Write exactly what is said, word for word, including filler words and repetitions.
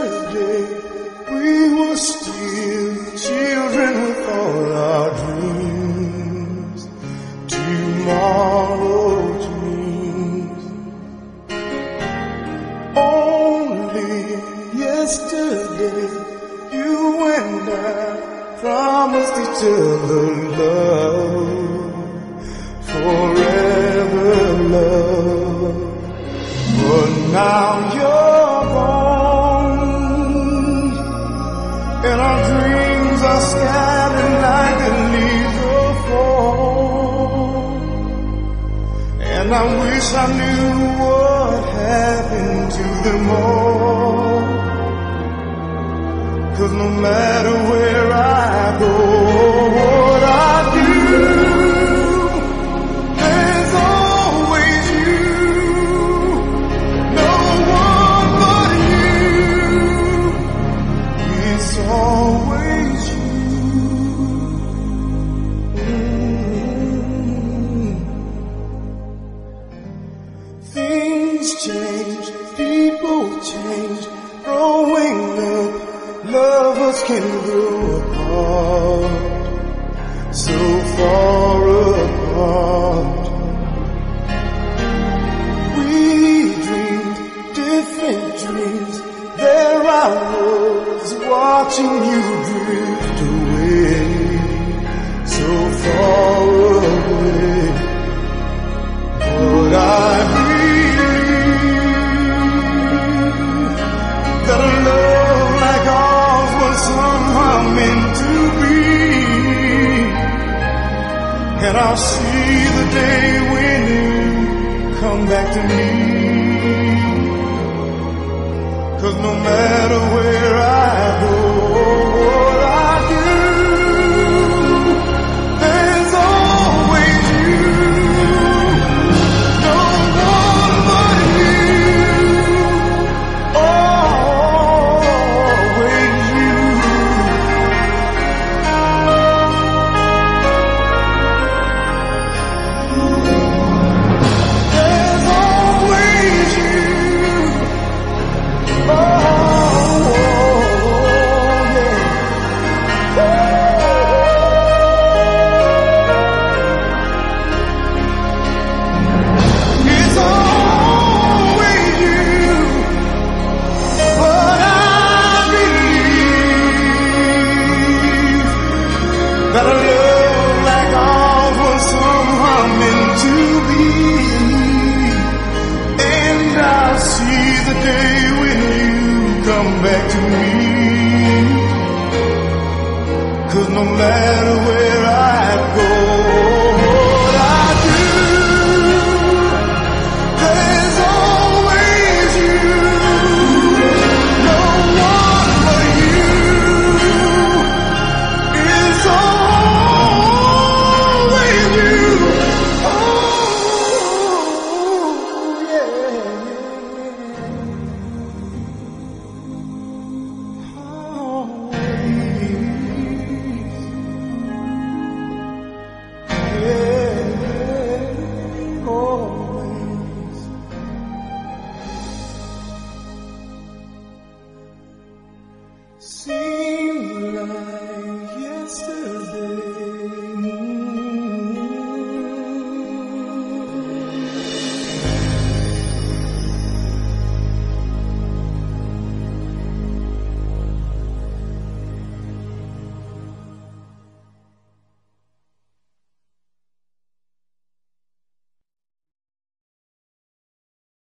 Yesterday we were still children with all our dreams, tomorrow dreams. Only yesterday you and I promised each other love, forever love. But now you're gone, and our dreams are scattered like the leaves of fall. And I wish I knew what happened to them all. 'Cause no matter where I go, what I do, there's always you. No one but you. It's always you. Mm-hmm. Things change, people change, growing up. Lovers can grow apart, so far apart. We dreamed different dreams. There I was watching you drift away, so far away. But I believe that a love like ours was somehow meant to be. And I'll see the day when you come back to me. 'Cause no matter where I go, what I do, there's always you. No one but you. Always you. There's always you. Oh, yeah. It's always you. But I believe that a love like ours was somehow meant to be. And I'll see the day when you come back to me. 'Cause no matter where